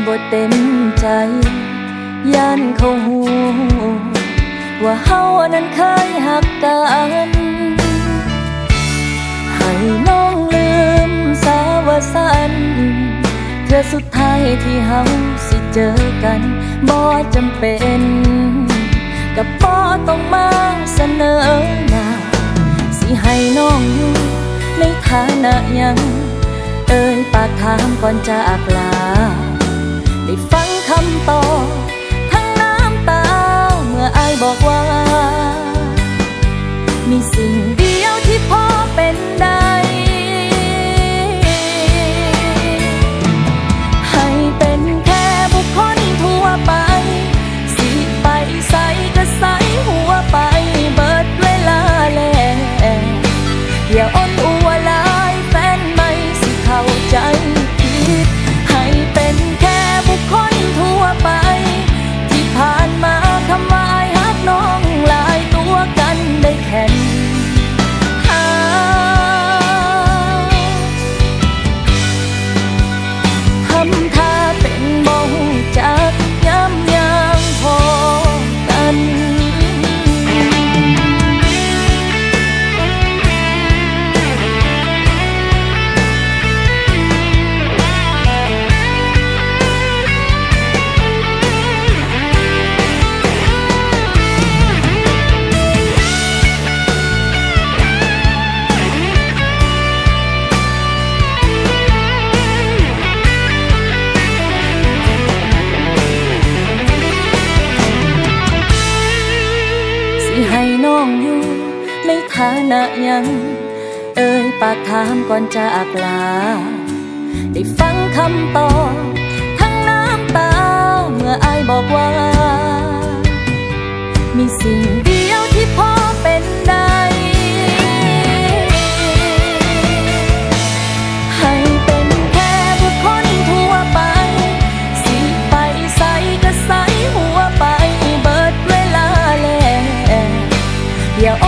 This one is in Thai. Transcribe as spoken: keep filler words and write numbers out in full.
บ่เต็มใจย่านเขาหูว่าเฮานั้นเคยหักกันให้น้องลืมสาวสันเธอสุดท้ายที่เฮาสิเจอกันบ่จำเป็นกับบ่ต้องมาเสนอหน้าสิให้น้องอยู่ในฐานะหยังเอ่ยปากถามก่อนจากลาได้ฟังคำตอบทั้งน้ำตาเมื่ออายบอกว่ามีสิ่งเดียวที่พอเป็นได้ให้เป็นแค่บุคคลทั่วไปสิไปใส่ก็ใส่หัวไปเบิดเวลาแล้วอย่าอ้อนอัวลายแฟนไม่สิเข้าใจผิดให้เป็นแค่บุคคลทั่วไปที่ผ่านมาคำว่าอายฮักน้องหลายตัวกันได้แค่ทำท่าเป็นบ่ฮู้จักย้ำยังพอกันให้น้องอยู่ในฐานะยังเอ่ยปากถามก่อนจากลาได้ฟังคำตอบทั้งน้ำตาเมื่ออายบอกว่ามีสิ่งเดียวที่พอเป็นได้ให้เป็นแค่บุคคลทั่วไปสิไปใส่ก็ใส่หัวไปเบิดเวลาแล้วอย่า